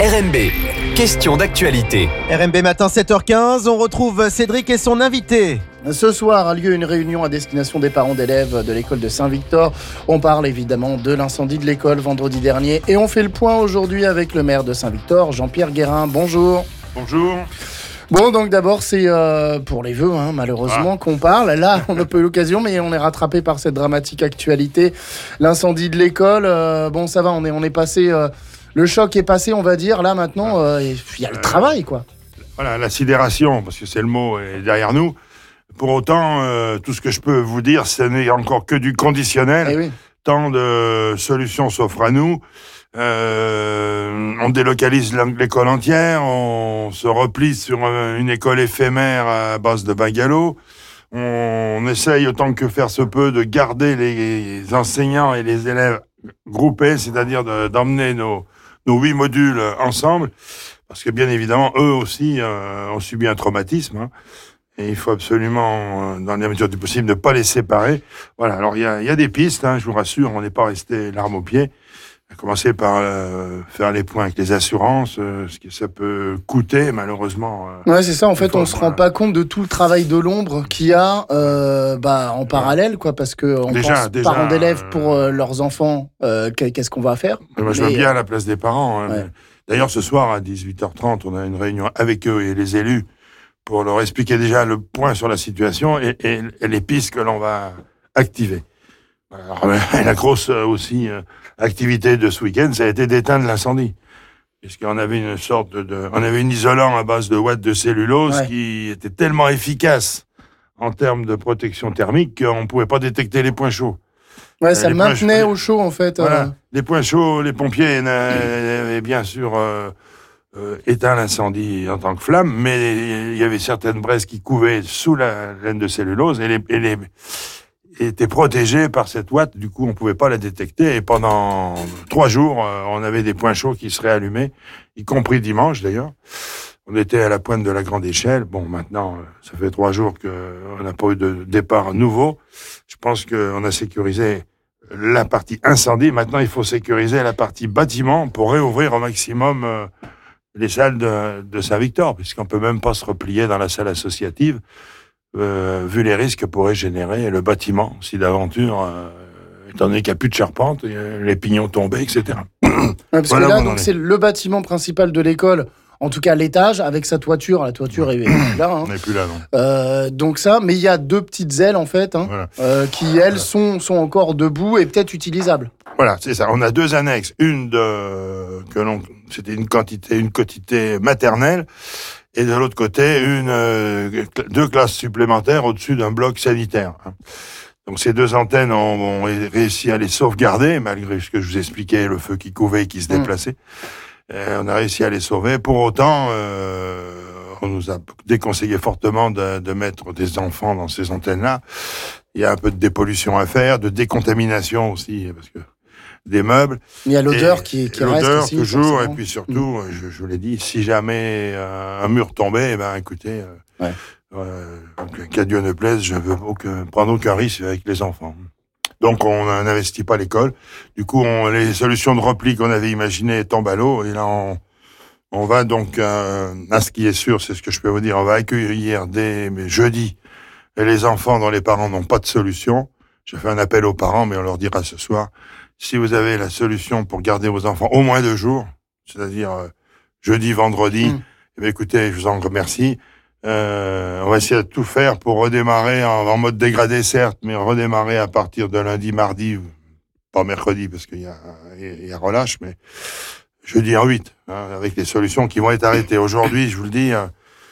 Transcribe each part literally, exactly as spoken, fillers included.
R M B, question d'actualité. R M B matin sept heures quinze, on retrouve Cédric et son invité. Ce soir a lieu une réunion à destination des parents d'élèves de l'école de Saint-Victor. On parle évidemment de l'incendie de l'école vendredi dernier et on fait le point aujourd'hui avec le maire de Saint-Victor, Jean-Pierre Guérin. Bonjour. Bonjour. Bon, donc d'abord, c'est euh, pour les vœux, hein, malheureusement, ah. qu'on parle. Là, on n'a pas eu l'occasion, mais on est rattrapé par cette dramatique actualité. L'incendie de l'école, euh, bon, ça va, on est, on est passé... Euh, le choc est passé, on va dire. Là, maintenant, il euh, y a le euh, travail, quoi. Voilà, la sidération, parce que c'est le mot, est derrière nous. Pour autant, euh, tout ce que je peux vous dire, ce n'est encore que du conditionnel. Eh oui. Tant de solutions s'offrent à nous. Euh, on délocalise l'école entière, on se replie sur une école éphémère à base de bungalows. On essaye autant que faire se peut de garder les enseignants et les élèves groupés, c'est-à-dire de, d'emmener nos, nos huit modules ensemble, parce que bien évidemment, eux aussi euh, ont subi un traumatisme. Hein. Et il faut absolument, dans la mesure du possible, ne pas les séparer. Voilà, alors il y a, y a des pistes, hein, je vous rassure, on n'est pas resté l'arme au pied. On a commencé par euh, faire les points avec les assurances, euh, ce que ça peut coûter, malheureusement. Euh, ouais, c'est ça, en fait, on ne se rend pas compte de tout le travail de l'ombre qu'il y a euh, bah, en parallèle, quoi, parce qu'on pense déjà, parents d'élèves pour euh, leurs enfants, euh, qu'est-ce qu'on va faire. Moi, je me mets bien à la place des parents. Hein. Ouais. D'ailleurs, ce soir, à dix-huit heures trente, on a une réunion avec eux et les élus pour leur expliquer déjà le point sur la situation et, et, et les pistes que l'on va activer. Alors, la grosse euh, aussi euh, activité de ce week-end, ça a été d'éteindre l'incendie. Puisqu'on avait une sorte de, de... On avait une isolant à base de watts de cellulose ouais. qui était tellement efficace en termes de protection thermique qu'on ne pouvait pas détecter les points chauds. Ouais, ça le maintenait au chaud, en fait. Voilà. Euh... Les points chauds, les pompiers avaient bien sûr euh, euh, éteint l'incendie en tant que flamme, mais il y avait certaines braises qui couvaient sous la laine de cellulose et les... Et les était protégée par cette ouate, du coup on pouvait pas la détecter et pendant trois jours euh, on avait des points chauds qui se réallumaient, y compris dimanche d'ailleurs. On était à la pointe de la grande échelle. Bon, maintenant euh, ça fait trois jours qu'on n'a pas eu de départ nouveau. Je pense qu'on a sécurisé la partie incendie. Maintenant il faut sécuriser la partie bâtiment pour réouvrir au maximum euh, les salles de, de Saint-Victor, puisqu'on peut même pas se replier dans la salle associative. Euh, vu les risques que pourrait générer le bâtiment, si d'aventure, euh, étant donné qu'il n'y a plus de charpente, euh, les pignons tombés, et cetera. Ouais, parce voilà que là, donc, c'est le bâtiment principal de l'école, en tout cas l'étage, avec sa toiture. La toiture ouais. est plus là. Hein. On n'est plus là, non. Euh, donc ça, mais il y a deux petites ailes, en fait, hein, voilà. euh, qui, elles, sont, sont encore debout et peut-être utilisables. Voilà, c'est ça. On a deux annexes. Une de... que l'on... C'était une quantité, une quantité maternelle. Et de l'autre côté, une, euh, deux classes supplémentaires au-dessus d'un bloc sanitaire. Donc ces deux antennes, on, on a réussi à les sauvegarder, malgré ce que je vous expliquais, le feu qui couvait et qui se déplaçait. Mmh. Et on a réussi à les sauver. Pour autant, euh, on nous a déconseillé fortement de, de mettre des enfants dans ces antennes-là. Il y a un peu de dépollution à faire, de décontamination aussi, parce que des meubles. Il y a l'odeur et qui, qui reste l'odeur aussi. toujours, forcément. Et puis surtout, mmh. je, je vous l'ai dit, si jamais euh, un mur tombait, eh ben écoutez, euh, ouais. euh, qu'à Dieu ne plaise, je ne veux aucun, prendre aucun risque avec les enfants. Donc on n'investit pas l'école. Du coup, on, les solutions de repli qu'on avait imaginées tombent à l'eau. Et là, on, on va donc, euh, à ce qui est sûr, c'est ce que je peux vous dire, on va accueillir dès jeudi les enfants dont les parents n'ont pas de solution. Je fais un appel aux parents, mais on leur dira ce soir. Si vous avez la solution pour garder vos enfants au moins deux jours, c'est-à-dire euh, jeudi, vendredi, mmh. eh bien, écoutez, je vous en remercie. Euh, on va essayer de tout faire pour redémarrer en, en mode dégradé, certes, mais redémarrer à partir de lundi, mardi, pas mercredi parce qu'il y a, il y a relâche, mais jeudi en huit, hein, avec les solutions qui vont être arrêtées. Aujourd'hui, je vous le dis,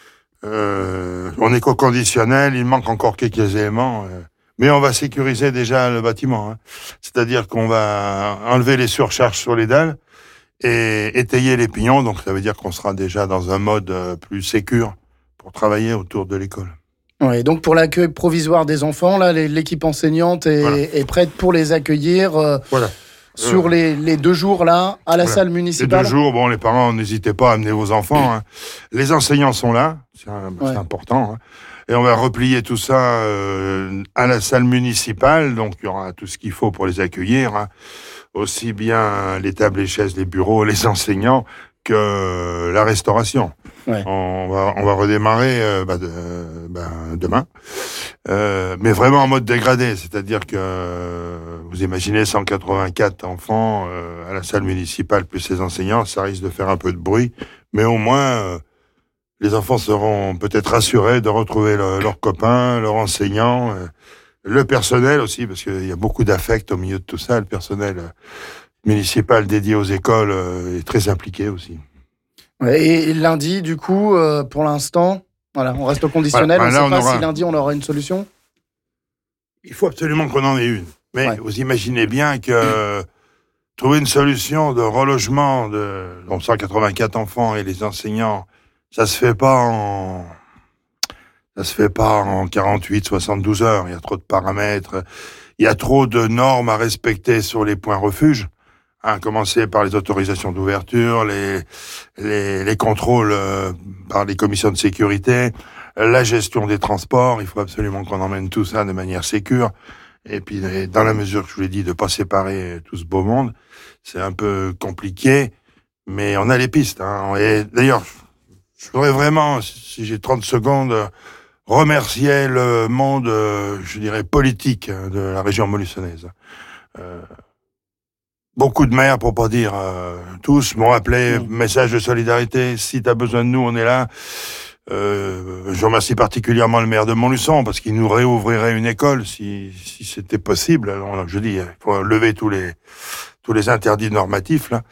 euh, on est co-conditionnel, il manque encore quelques éléments. Euh, Mais on va sécuriser déjà le bâtiment. Hein. C'est-à-dire qu'on va enlever les surcharges sur les dalles et étayer les pignons. Donc ça veut dire qu'on sera déjà dans un mode plus sécure pour travailler autour de l'école. Oui, donc pour l'accueil provisoire des enfants, là, l'équipe enseignante est, voilà. est prête pour les accueillir euh, voilà. sur euh, les, les deux jours là, à la voilà. salle municipale. Les deux jours, bon, les parents, n'hésitez pas à amener vos enfants. Hein. Les enseignants sont là, c'est, un, ouais. c'est important. Hein. Et on va replier tout ça euh, à la salle municipale, donc il y aura tout ce qu'il faut pour les accueillir, hein. Aussi bien les tables, les chaises, les bureaux, les enseignants, que la restauration. Ouais. On va, on va redémarrer euh, bah, de, euh, bah, demain, euh, mais vraiment en mode dégradé, c'est-à-dire que euh, vous imaginez cent quatre-vingt-quatre enfants euh, à la salle municipale plus les enseignants, ça risque de faire un peu de bruit, mais au moins euh, les enfants seront peut-être rassurés de retrouver le, leurs copains, leurs enseignants, euh, le personnel aussi, parce qu'il y a beaucoup d'affect au milieu de tout ça, le personnel euh, municipal dédié aux écoles euh, est très impliqué aussi. Et lundi, du coup, euh, pour l'instant, voilà, on reste au conditionnel. Voilà, bah on ne là, sait on pas aura... si lundi on aura une solution. Il faut absolument qu'on en ait une. Mais ouais. vous imaginez bien que euh, trouver une solution de relogement de donc cent quatre-vingt-quatre enfants et les enseignants, ça se fait pas en ça se fait pas en quarante-huit, soixante-douze heures. Il y a trop de paramètres, il y a trop de normes à respecter sur les points refuges. À commencer par les autorisations d'ouverture, les, les, les contrôles euh, par les commissions de sécurité, la gestion des transports. Il faut absolument qu'on emmène tout ça de manière sécure. Et puis, dans la mesure que je vous l'ai dit, de pas séparer tout ce beau monde, c'est un peu compliqué, mais on a les pistes. Hein. Et d'ailleurs, je voudrais vraiment, si j'ai trente secondes, remercier le monde, je dirais, politique de la région montluçonnaise. Euh, Beaucoup de maires, pour pas dire euh, tous, m'ont appelé, mmh. message de solidarité, si t'as besoin de nous, on est là. Euh, je remercie particulièrement le maire de Montluçon, parce qu'il nous réouvrirait une école, si, si c'était possible. Alors, je dis, il faut lever tous les, tous les interdits normatifs, là.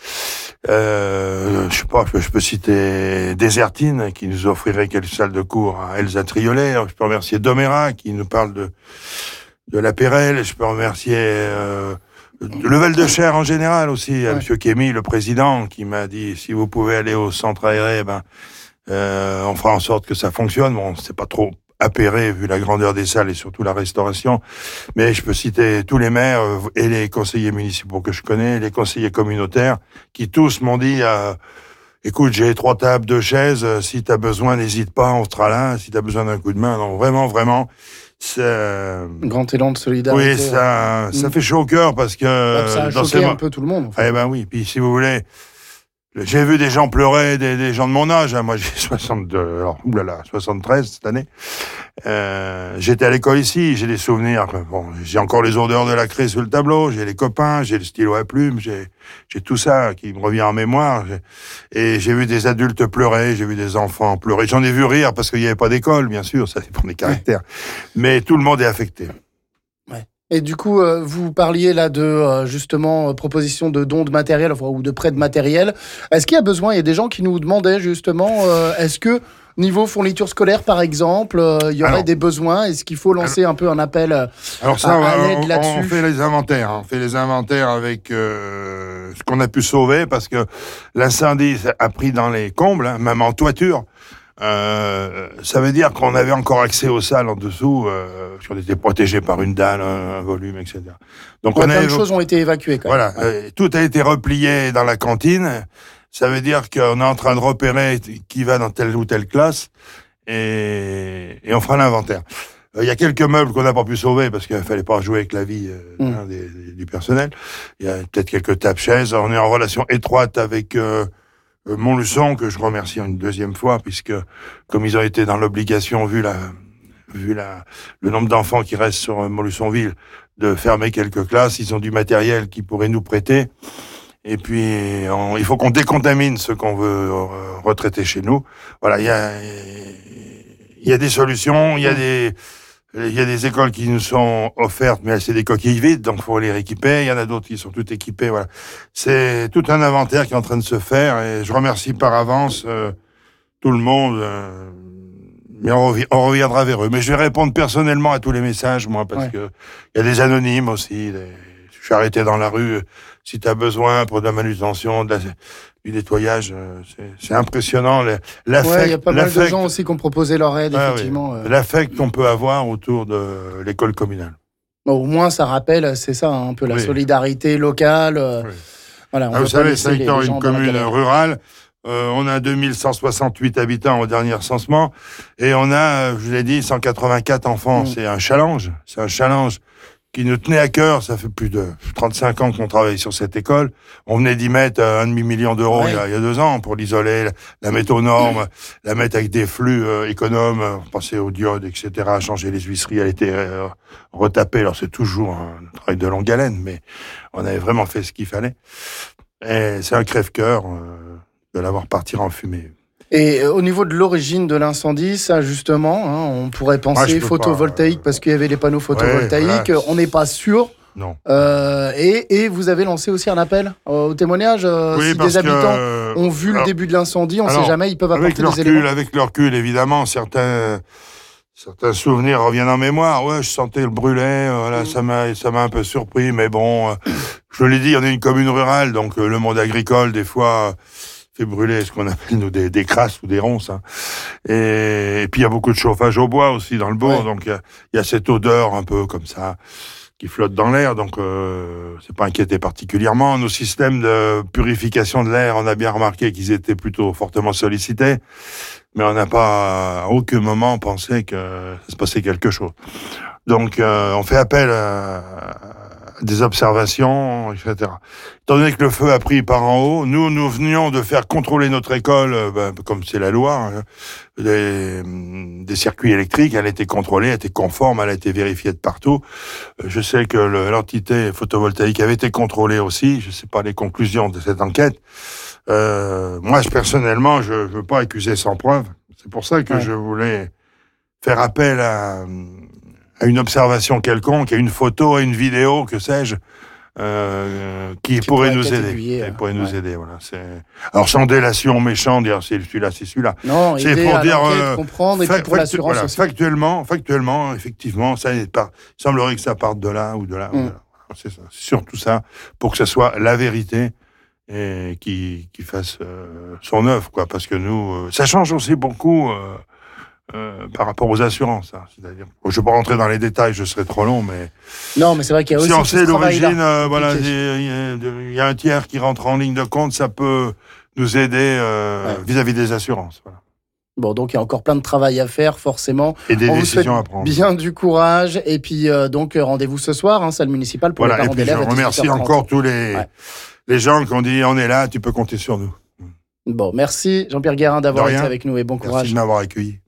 Euh, je sais pas, je peux citer Désertine, qui nous offrirait quelques salles de cours à Elsa Triolet. Je peux remercier Doméra, qui nous parle de, de la Pérelle. Je peux remercier, euh, le Val-de-Cher en général aussi, ouais. Monsieur Kémy, le président, qui m'a dit si vous pouvez aller au centre aéré, ben euh, on fera en sorte que ça fonctionne. Bon, c'est pas trop apéré vu la grandeur des salles et surtout la restauration, mais je peux citer tous les maires et les conseillers municipaux que je connais, les conseillers communautaires, qui tous m'ont dit euh, écoute, j'ai trois tables, deux chaises, si t'as besoin, n'hésite pas, on sera là. Si t'as besoin d'un coup de main, non, vraiment, vraiment. C'est un grand élan de solidarité. Oui, ça, ça mmh. fait chaud au cœur parce que ouais, ça a dans choqué ces... un peu tout le monde. En fait. Eh ben oui. Puis si vous voulez, j'ai vu des gens pleurer, des, des gens de mon âge. Hein. Moi, j'ai soixante-deux, alors oulala, soixante-treize cette année. Euh, j'étais à l'école ici, j'ai des souvenirs. Bon, j'ai encore les odeurs de la craie sur le tableau. J'ai les copains, j'ai le stylo à plumes, j'ai, j'ai tout ça qui me revient en mémoire. J'ai... Et j'ai vu des adultes pleurer, j'ai vu des enfants pleurer. J'en ai vu rire parce qu'il n'y avait pas d'école, bien sûr, ça dépend des caractères. Ouais. Mais tout le monde est affecté. Ouais. Et du coup, euh, vous parliez là de euh, justement euh, proposition de dons de matériel enfin, ou de prêts de matériel. Est-ce qu'il y a besoin? Il y a des gens qui nous demandaient justement, euh, est-ce que niveau fourniture scolaire, par exemple, euh, il y aurait alors, des besoins? Est-ce qu'il faut lancer alors, un peu un appel euh, alors ça, à, à l'aide on, là-dessus? On fait les inventaires. On fait les inventaires avec euh, ce qu'on a pu sauver parce que l'incendie a pris dans les combles, hein, même en toiture. Euh, ça veut dire qu'on avait encore accès aux salles en dessous, euh, parce qu'on était protégé par une dalle, un, un volume, et cetera. Donc ouais, on plein a de choses ont été évacuées. Quand voilà, même. Ouais. Euh, tout a été replié dans la cantine. Ça veut dire qu'on est en train de repérer qui va dans telle ou telle classe et, et on fera l'inventaire. Il euh, y a quelques meubles qu'on n'a pas pu sauver parce qu'il ne fallait pas jouer avec la vie euh, mmh. hein, des, des, du personnel. Il y a peut-être quelques tables-chaises. On est en relation étroite avec euh, Montluçon, que je remercie une deuxième fois, puisque comme ils ont été dans l'obligation, vu la, vu la, le nombre d'enfants qui restent sur Montluçonville, de fermer quelques classes, ils ont du matériel qu'ils pourraient nous prêter. Et puis, on, il faut qu'on décontamine ce qu'on veut euh, retraiter chez nous. Voilà, il y a, il y a des solutions, il y a des, il y a des écoles qui nous sont offertes, mais c'est des coquilles vides, donc il faut les rééquiper. Il y en a d'autres qui sont toutes équipées. Voilà, c'est tout un inventaire qui est en train de se faire, et je remercie par avance euh, tout le monde. Euh, mais on, revi- on reviendra vers eux. Mais je vais répondre personnellement à tous les messages, moi, parce ouais. que il y a des anonymes aussi. Des, je suis arrêté dans la rue. Si tu as besoin pour de la manutention, de la, du nettoyage, euh, c'est, c'est impressionnant. L'affect, ouais, il y a pas mal l'affect, de gens aussi qui ont proposé leur aide, ah, effectivement. Oui. Euh... L'affect qu'on peut avoir autour de l'école communale. Bon, au moins, ça rappelle, c'est ça, hein, un peu la oui. solidarité locale. Euh, oui. Voilà, on ah, vous savez, c'est les, étant les une commune rurale, euh, on a deux mille cent soixante-huit habitants au dernier recensement, et on a, je vous l'ai dit, cent quatre-vingt-quatre enfants. Mmh. C'est un challenge. C'est un challenge qui nous tenait à cœur. Ça fait plus de trente-cinq ans qu'on travaille sur cette école. On venait d'y mettre un demi-million d'euros ouais. il, y a, il y a deux ans pour l'isoler, la, la mettre aux normes, mmh. la mettre avec des flux euh, économes, euh, penser au diode, et cetera, changer les huisseries, elle était euh, retapée. Alors c'est toujours un travail de longue haleine, mais on avait vraiment fait ce qu'il fallait. Et c'est un crève-cœur euh, de l'avoir parti en fumée. Et au niveau de l'origine de l'incendie, ça justement, hein, on pourrait penser ouais, photovoltaïque pas, euh... parce qu'il y avait les panneaux photovoltaïques, ouais, voilà. On n'est pas sûr. Non. Euh, et, et vous avez lancé aussi un appel au témoignage. Euh, oui, si des habitants que, ont vu alors, le début de l'incendie, on ne sait jamais, ils peuvent apporter des recul, éléments. Avec le recul, évidemment, certains, certains souvenirs reviennent en mémoire. Ouais, je sentais le brûler, voilà, mmh. ça m'a, ça m'a un peu surpris, mais bon, euh, je l'ai dit, on est une commune rurale, donc euh, le monde agricole, des fois... fait brûler ce qu'on appelle nous des, des crasses ou des ronces. Hein. Et, et puis il y a beaucoup de chauffage au bois aussi dans le bourg, ouais. donc il y, y a cette odeur un peu comme ça qui flotte dans l'air, donc euh, c'est pas inquiété particulièrement. Nos systèmes de purification de l'air, on a bien remarqué qu'ils étaient plutôt fortement sollicités, mais on n'a pas à aucun moment pensé que ça se passait quelque chose. Donc euh, on fait appel à, des observations, et cetera. Étant donné que le feu a pris par en haut, nous, nous venions de faire contrôler notre école, ben, comme c'est la loi, hein, des, des circuits électriques, elle a été contrôlée, elle était conforme, elle a été vérifiée de partout. Je sais que le, l'entité photovoltaïque avait été contrôlée aussi, je ne sais pas les conclusions de cette enquête. Euh, moi, je, personnellement, je ne veux pas accuser sans preuve. C'est pour ça que ouais. je voulais faire appel à... à une observation quelconque, à une photo, à une vidéo, que sais-je, euh, qui, qui pourrait nous aider. Qui euh, pourrait ouais. nous aider, voilà. C'est... Alors, sans délation méchante, dire c'est celui-là, c'est celui-là. Non, c'est pour dire euh, comprendre et fa- puis pour factu- l'assurance voilà, aussi. Factuellement, factuellement, effectivement, ça il semblerait que ça parte de là ou de là. Mm. Ou de là. C'est ça. C'est surtout ça, pour que ça soit la vérité et qui qui fasse euh, son œuvre, quoi. Parce que nous, euh, ça change aussi beaucoup. Euh, Euh, par rapport aux assurances, hein. C'est-à-dire, je ne vais pas rentrer dans les détails, je serai trop long, mais non, mais c'est vrai qu'il y a aussi si on sait l'origine, euh, voilà, il il y a un tiers qui rentre en ligne de compte, ça peut nous aider euh, ouais. vis-à-vis des assurances. Voilà. Bon, donc il y a encore plein de travail à faire, forcément. Et des on décisions à prendre. Bien du courage, et puis euh, donc rendez-vous ce soir, hein, salle municipale pour voilà, les parents d'élèves. Je remercie encore tous les ouais. les gens qui ont dit on est là, tu peux compter sur nous. Bon, merci Jean-Pierre Guérin d'avoir été avec nous et bon courage. Merci de m'avoir accueilli.